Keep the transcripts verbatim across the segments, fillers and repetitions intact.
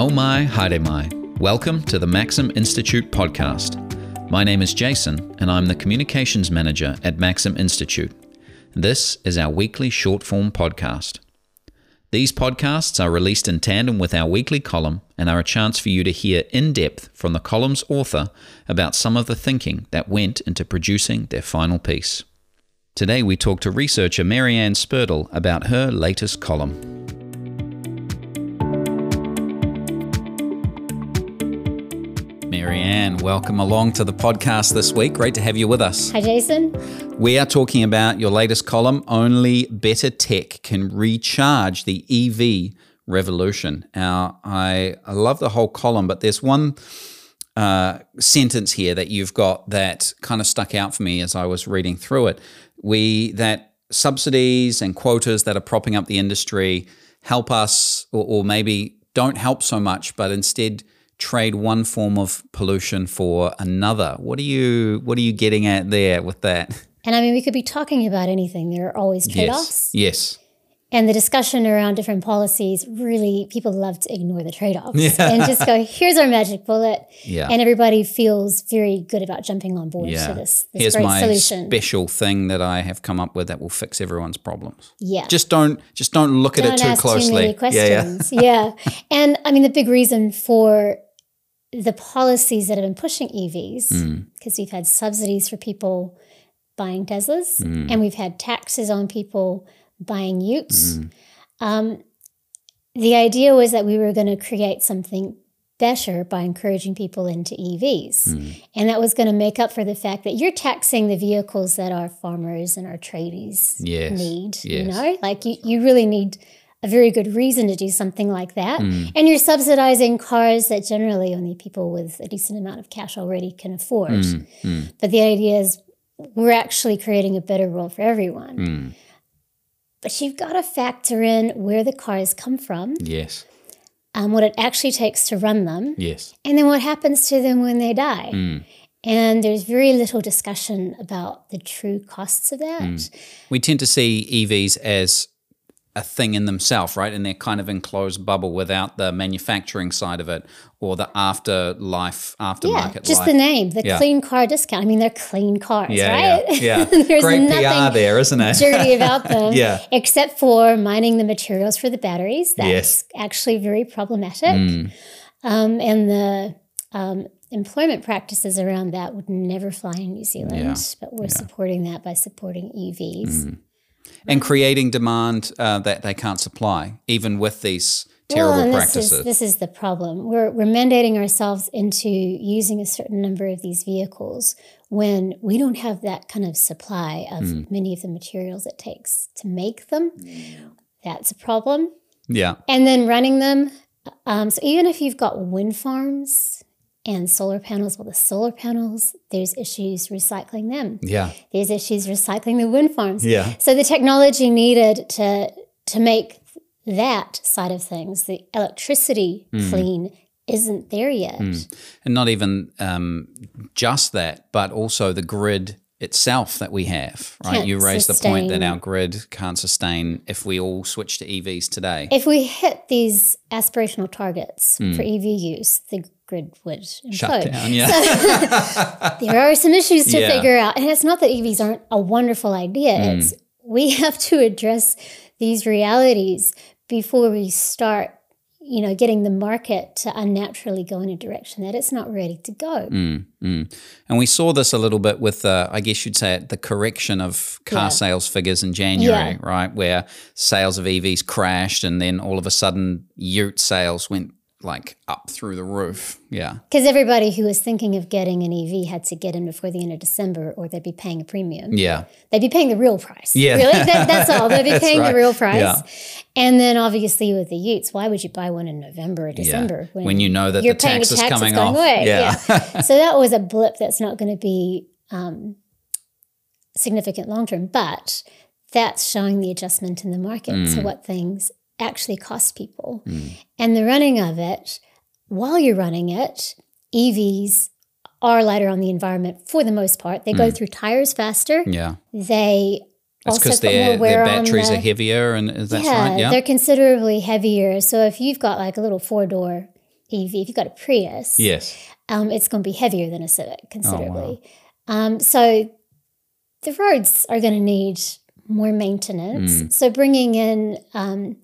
Nau mai, haere mai. Welcome to the Maxim Institute podcast. My name is Jason, and I'm the Communications Manager at Maxim Institute. This is our weekly short-form podcast. These podcasts are released in tandem with our weekly column and are a chance for you to hear in depth from the column's author about some of the thinking that went into producing their final piece. Today we talk to researcher Marianne Spurtle about her latest column. Marianne, welcome along to the podcast this week. Great to have you with us. Hi, Jason. We are talking about your latest column, Only Better Tech Can Recharge the E V Revolution. Now, I, I love the whole column, but there's one uh, sentence here that you've got that kind of stuck out for me as I was reading through it. We that subsidies and quotas that are propping up the industry help us, or, or maybe don't help so much, but instead trade one form of pollution for another. What are you what are you getting at there with that? And I mean, we could be talking about anything. There are always trade-offs. Yes. Yes. And the discussion around different policies, really, people love to ignore the trade-offs yeah. and just go, here's our magic bullet. Yeah. And everybody feels very good about jumping on board yeah. to this, this Here's great my solution. special thing that I have come up with that will fix everyone's problems. Yeah. Just don't just don't look don't at it too ask closely. Too many questions. Yeah, yeah. yeah. And I mean, the big reason for the policies that have been pushing E Vs, because mm. we've had subsidies for people buying Teslas, mm. and we've had taxes on people buying Utes. Mm. Um, the idea was that we were going to create something better by encouraging people into E Vs. Mm. And that was going to make up for the fact that you're taxing the vehicles that our farmers and our tradies yes. need, yes. you know? Like you, you really need a very good reason to do something like that. Mm. And you're subsidizing cars that generally only people with a decent amount of cash already can afford. Mm. Mm. But the idea is we're actually creating a better world for everyone. Mm. But you've got to factor in where the cars come from. Yes. Um, what it actually takes to run them. Yes. And then what happens to them when they die. Mm. And there's very little discussion about the true costs of that. Mm. We tend to see E Vs as a thing in themselves, right? In their kind of enclosed bubble without the manufacturing side of it or the afterlife, aftermarket yeah, just life. the name, the yeah. clean car discount. I mean, they're clean cars, yeah, right? Yeah, yeah. There's Great nothing P R there, isn't it? dirty about them, yeah. except for mining the materials for the batteries. That's yes. actually very problematic. Mm. Um, and the um, employment practices around that would never fly in New Zealand, yeah. but we're yeah. supporting that by supporting E Vs. Mm. And creating demand uh, that they can't supply, even with these terrible well, and practices. This is, this is the problem. We're, we're mandating ourselves into using a certain number of these vehicles when we don't have that kind of supply of mm. many of the materials it takes to make them. That's a problem. Yeah. And then running them. Um, so even if you've got wind farms and solar panels, well, the solar panels, there's issues recycling them. Yeah. There's issues recycling the wind farms. Yeah. So the technology needed to to make that side of things, the electricity mm. clean, isn't there yet. Mm. And not even um, just that, but also the grid itself that we have, right? Can't you raised sustain. the point that our grid can't sustain if we all switch to E Vs today. If we hit these aspirational targets mm. for E V use, the grid would implode. Shut down, yeah. So there are some issues to yeah. figure out. And it's not that E Vs aren't a wonderful idea. Mm. It's we have to address these realities before we start, you know, getting the market to unnaturally go in a direction that it's not ready to go. Mm, mm. And we saw this a little bit with, uh, I guess you'd say it, the correction of car yeah. sales figures in January, yeah. right, where sales of E Vs crashed and then all of a sudden Ute sales went like up through the roof. Yeah. Because everybody who was thinking of getting an E V had to get in before the end of December or they'd be paying a premium. Yeah. They'd be paying the real price. Yeah. Really? That, that's all. They'd be paying right. the real price. Yeah. And then obviously with the Utes, why would you buy one in November or December? Yeah. When, when you know that you're the tax paying is tax coming going off. Away. Yeah. yeah. So that was a blip that's not going to be um, significant long term, but that's showing the adjustment in the market mm. to what things actually cost people. Mm. And the running of it, while you're running it, E Vs are lighter on the environment for the most part. They mm. go through tires faster. Yeah. They It's because their, their batteries the, are heavier and is that yeah, right? Yeah, they're considerably heavier. So if you've got like a little four-door E V, if you've got a Prius, Yes. um, it's going to be heavier than a Civic considerably. Oh, wow. um, so the roads are going to need more maintenance. Mm. So bringing in um,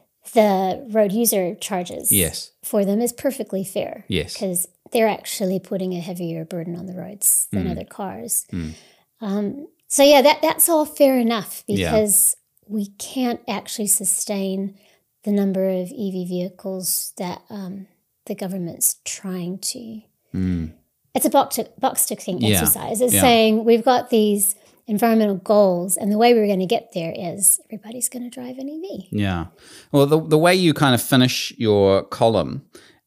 the road user charges yes. for them is perfectly fair. Yes. Because they're actually putting a heavier burden on the roads than mm. other cars. Mm. Um, so yeah, that that's all fair enough because yeah. we can't actually sustain the number of E V vehicles that um, the government's trying to. Mm. It's a box, box ticking yeah. exercise. It's yeah. saying we've got these environmental goals, and the way we're going to get there is everybody's going to drive an E V. Yeah. Well, the the way you kind of finish your column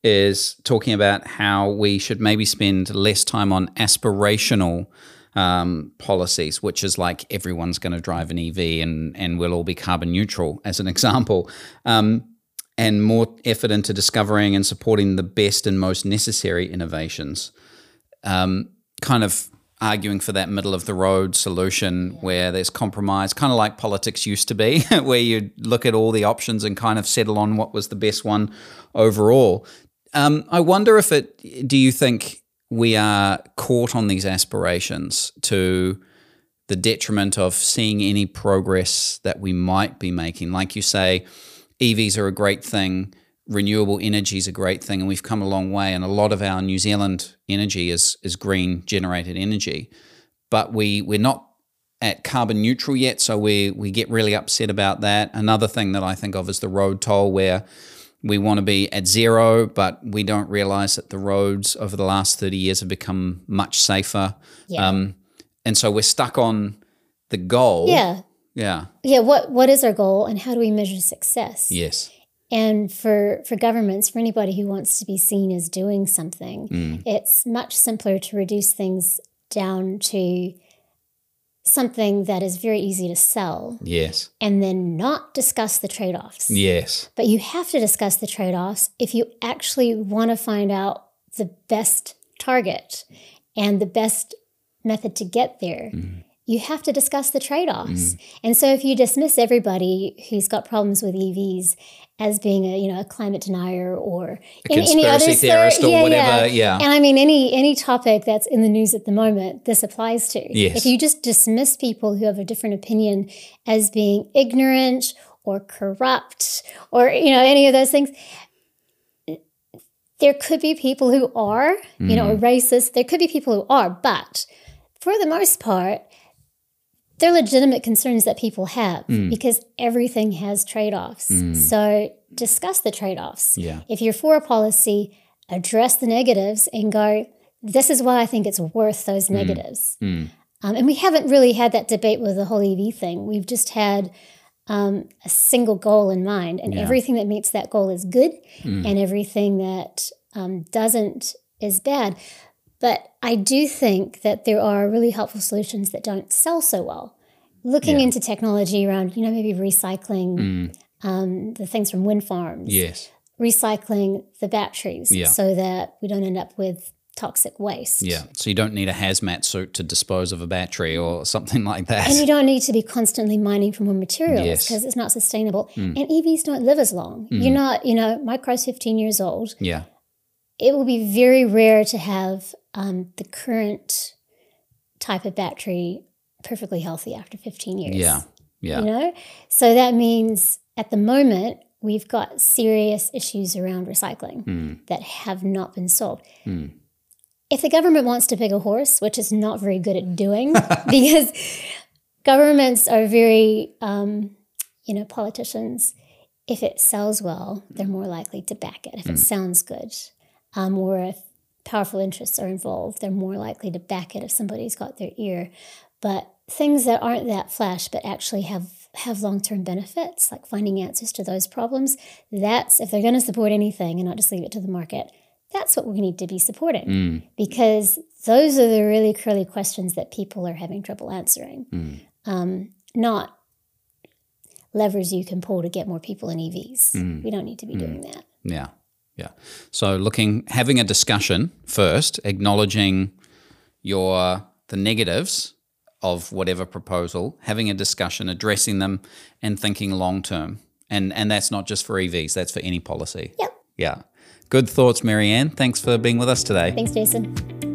is talking about how we should maybe spend less time on aspirational um, policies, which is like everyone's going to drive an E V and, and we'll all be carbon neutral, as an example, um, and more effort into discovering and supporting the best and most necessary innovations, um, kind of arguing for that middle of the road solution yeah. where there's compromise, kind of like politics used to be, where you look at all the options and kind of settle on what was the best one overall. Um, I wonder if it, do you think we are caught on these aspirations to the detriment of seeing any progress that we might be making? Like you say, E Vs are a great thing, renewable energy is a great thing, and we've come a long way, and a lot of our New Zealand energy is is green generated energy, but we, we're not at carbon neutral yet, so we, we get really upset about that. Another thing that I think of is the road toll, where we want to be at zero, but we don't realize that the roads over the last thirty years have become much safer. Yeah. Um, and so we're stuck on the goal. Yeah. Yeah. Yeah. What What is our goal, and how do we measure success? Yes. And for, for governments, for anybody who wants to be seen as doing something, mm. it's much simpler to reduce things down to something that is very easy to sell. Yes. And then not discuss the trade-offs. Yes. But you have to discuss the trade-offs if you actually want to find out the best target and the best method to get there. Mm. You have to discuss the trade-offs. Mm. And so if you dismiss everybody who's got problems with E Vs as being a, you know, a climate denier or a any, conspiracy any other theorist or yeah, whatever, yeah. yeah. And I mean, any any topic that's in the news at the moment, this applies to. Yes. If you just dismiss people who have a different opinion as being ignorant or corrupt or, you know, any of those things, there could be people who are, mm. you know, or racist. There could be people who are, but for the most part, they're legitimate concerns that people have mm. because everything has trade-offs. Mm. So discuss the trade-offs. Yeah. If you're for a policy, address the negatives and go, this is why I think it's worth those mm. negatives. Mm. Um, and we haven't really had that debate with the whole E V thing. We've just had um, a single goal in mind, and yeah. everything that meets that goal is good, mm. and everything that um, doesn't is bad. But I do think that there are really helpful solutions that don't sell so well. Looking yeah. into technology around, you know, maybe recycling mm. um, the things from wind farms. Yes. Recycling the batteries yeah. so that we don't end up with toxic waste. Yeah. So you don't need a hazmat suit to dispose of a battery or something like that. And you don't need to be constantly mining for more materials because yes. it's not sustainable. Mm. And E Vs don't live as long. Mm. You're not, you know, my car's fifteen years old. Yeah. It will be very rare to have um, the current type of battery perfectly healthy after fifteen years. Yeah, yeah. You know? So that means at the moment, we've got serious issues around recycling mm. that have not been solved. Mm. If the government wants to pick a horse, which it's not very good at doing, because governments are very, um, you know, politicians, if it sells well, they're more likely to back it. If mm. it sounds good, um, or if powerful interests are involved, they're more likely to back it if somebody's got their ear. But things that aren't that flash but actually have, have long-term benefits, like finding answers to those problems, that's, if they're going to support anything and not just leave it to the market, that's what we need to be supporting. Mm. Because those are the really curly questions that people are having trouble answering, mm. um, not levers you can pull to get more people in E Vs. Mm. We don't need to be mm. doing that. Yeah. Yeah. So looking, having a discussion first, acknowledging your the negatives of whatever proposal, having a discussion, addressing them, and thinking long term. And and that's not just for E Vs, that's for any policy. Yep. Yeah. Good thoughts, Marianne. Thanks for being with us today. Thanks, Jason.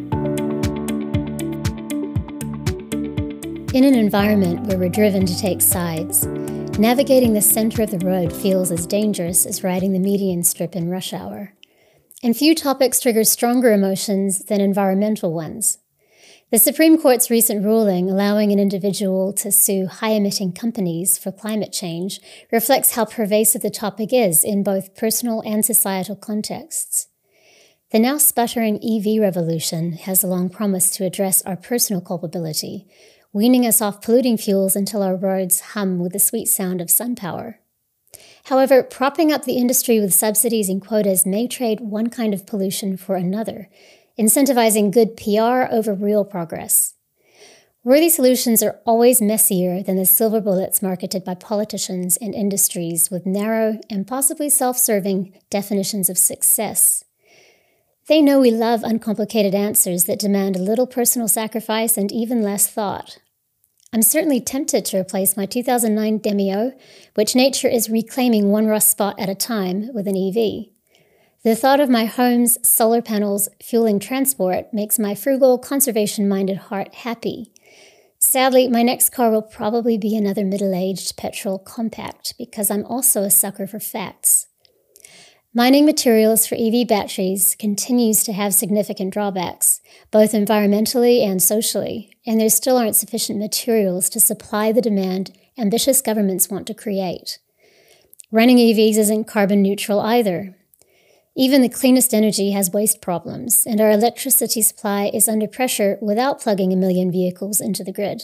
In an environment where we're driven to take sides, navigating the center of the road feels as dangerous as riding the median strip in rush hour. And few topics trigger stronger emotions than environmental ones. The Supreme Court's recent ruling allowing an individual to sue high-emitting companies for climate change reflects how pervasive the topic is in both personal and societal contexts. The now sputtering E V revolution has long promised to address our personal culpability, weaning us off polluting fuels until our roads hum with the sweet sound of sun power. However, propping up the industry with subsidies and quotas may trade one kind of pollution for another, incentivizing good P R over real progress. Worthy solutions are always messier than the silver bullets marketed by politicians and industries with narrow and possibly self-serving definitions of success. They know we love uncomplicated answers that demand a little personal sacrifice and even less thought. I'm certainly tempted to replace my two thousand nine Demio, which nature is reclaiming one rust spot at a time, with an E V. The thought of my home's solar panels fueling transport makes my frugal, conservation-minded heart happy. Sadly, my next car will probably be another middle-aged petrol compact, because I'm also a sucker for facts. Mining materials for E V batteries continues to have significant drawbacks, both environmentally and socially, and there still aren't sufficient materials to supply the demand ambitious governments want to create. Running E Vs isn't carbon neutral either. Even the cleanest energy has waste problems, and our electricity supply is under pressure without plugging a million vehicles into the grid.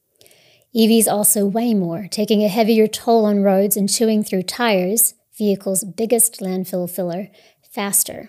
E Vs also weigh more, taking a heavier toll on roads and chewing through tires, vehicles' biggest landfill filler, faster.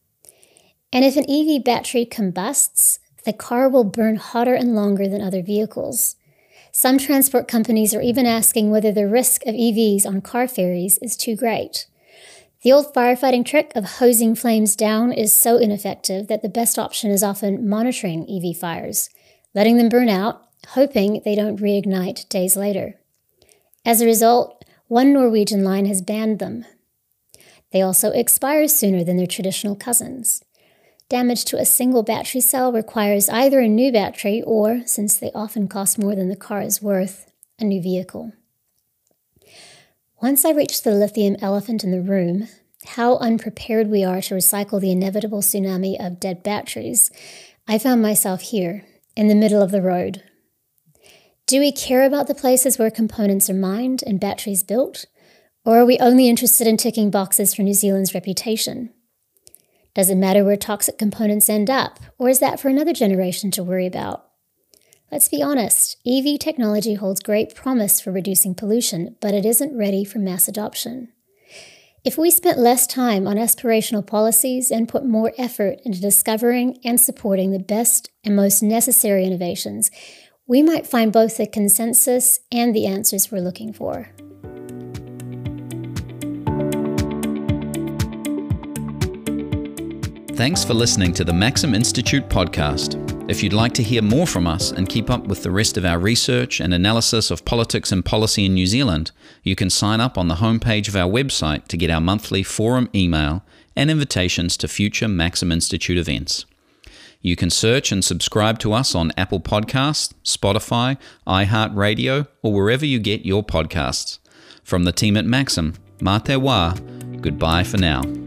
And if an E V battery combusts, the car will burn hotter and longer than other vehicles. Some transport companies are even asking whether the risk of E Vs on car ferries is too great. The old firefighting trick of hosing flames down is so ineffective that the best option is often monitoring E V fires, letting them burn out, hoping they don't reignite days later. As a result, one Norwegian line has banned them. They also expire sooner than their traditional cousins. Damage to a single battery cell requires either a new battery or, since they often cost more than the car is worth, a new vehicle. Once I reached the lithium elephant in the room, how unprepared we are to recycle the inevitable tsunami of dead batteries, I found myself here, in the middle of the road. Do we care about the places where components are mined and batteries built? Or are we only interested in ticking boxes for New Zealand's reputation? Does it matter where toxic components end up, or is that for another generation to worry about? Let's be honest, E V technology holds great promise for reducing pollution, but it isn't ready for mass adoption. If we spent less time on aspirational policies and put more effort into discovering and supporting the best and most necessary innovations, we might find both the consensus and the answers we're looking for. Thanks for listening to the Maxim Institute podcast. If you'd like to hear more from us and keep up with the rest of our research and analysis of politics and policy in New Zealand, you can sign up on the homepage of our website to get our monthly forum email and invitations to future Maxim Institute events. You can search and subscribe to us on Apple Podcasts, Spotify, iHeartRadio, or wherever you get your podcasts. From the team at Maxim, mā te wā, goodbye for now.